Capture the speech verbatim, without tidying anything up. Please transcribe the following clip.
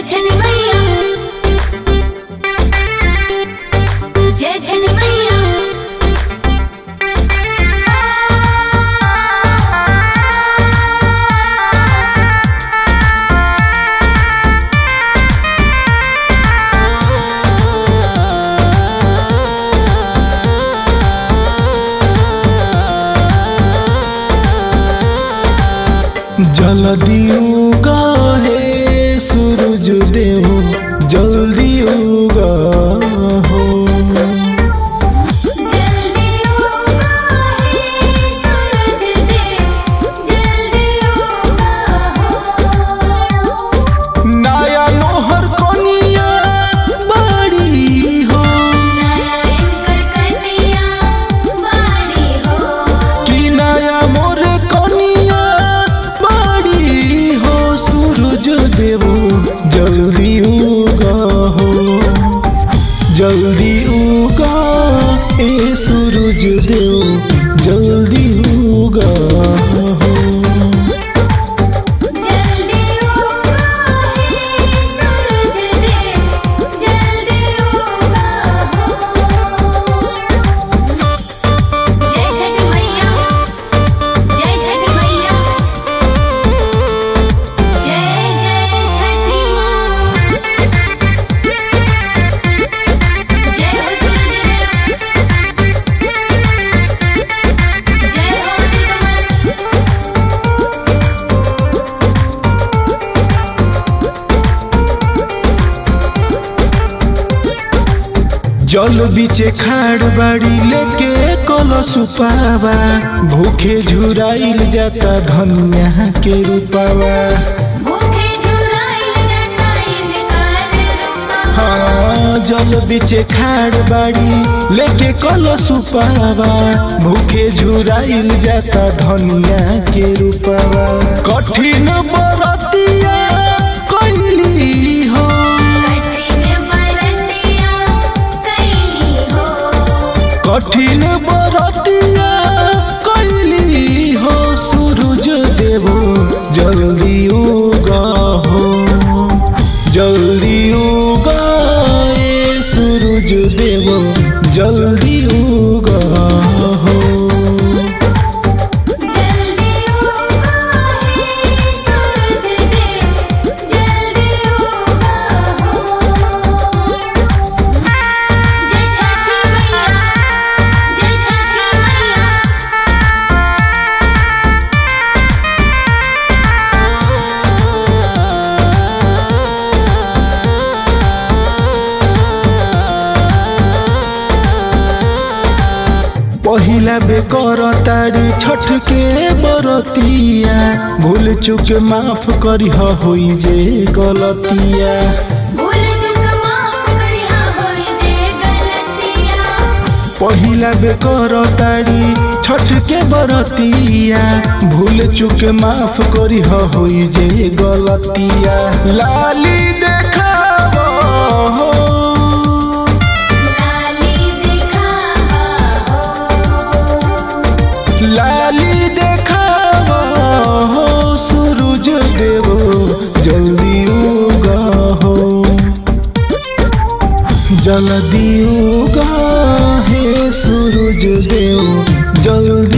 छठ मैया, जय छठ मैया। जल्दी उगा हे सूरज देव, जल्दी उगा हो। जल्दी उगा हे सूरज देव, जल्दी उगा हो। नया नोहर कनिया बाड़ी हो, नया इनकर कन्या बाड़ी हो। कि नया मोर कनिया बाड़ी हो। सूरज देव जल्दी उगा हो, जल्दी उगा ए सूरज देव, जल्दी उगा हो। जल्दी उगा हे सूरज देव, जल्दी उगा हो। जय छठ मैया, जय छठ मैया, जय जय छठी माँ। जय हो सूरज देव, जय हो दिगंबर। जल बीचे खाड़ बाड़ी लेके कलश पावा, भूखे झुराइल जाता धनिया के रूपावा। भूखे झुराइल जाता इनकर रूपवा। हाँ, जल बीचे खाड़ बाड़ी लेके कलश पावा, भूखे झुराइल जाता धनिया के रूपावा। कठिन बरतिया कैली हो, कठिन बरतिया कैली हो। कठिन बरतिया कैली हो। सूरज देव जल्दी उगा हो, जल्दी उगा ए सूरज देव, जल्दी उगा हो। जल्दी उगा हे सूरज देव, जल्दी उगा हो। जय छठी मैया, जय छठी मैया। पहिला बेकर तारी छठ के बरतिया, भूल चुक माफ करी होई जे गलतिया। भूल चूक माफ करिहा होई जे गलतिया। पहिला बेकर तारी छठ के बरतिया, भूल चुक माफ करी होई जे गलतिया। लाली देखावा हो, लाली दिखावा हो। लाली देखावा हो। सूरज देव जल्दी उगा हो, जल्दी उगा हे सूरज देव, जल्दी